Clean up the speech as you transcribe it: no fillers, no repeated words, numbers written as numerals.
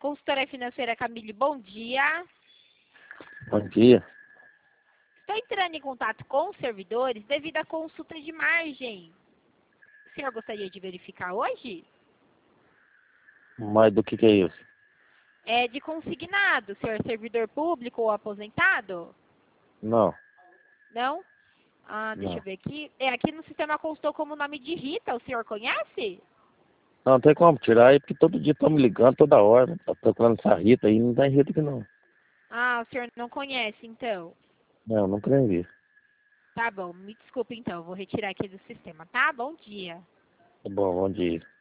Consultora financeira Camille, bom dia. Bom dia. Estou entrando em contato com os servidores devido à consulta de margem. O senhor gostaria de verificar hoje? Mas do que é isso? É de consignado, senhor é servidor público ou aposentado? Não, Não? Deixa eu não. ver aqui. Aqui no sistema constou como nome de Rita, o senhor conhece? Não tem como tirar aí, porque todo dia estão me ligando, toda hora. Tá procurando essa Rita aí, não tem Rita aqui não. O senhor não conhece, então. Não, não creio. Tá bom, me desculpe então, vou retirar aqui do sistema, tá? Bom dia. Tá bom, bom dia.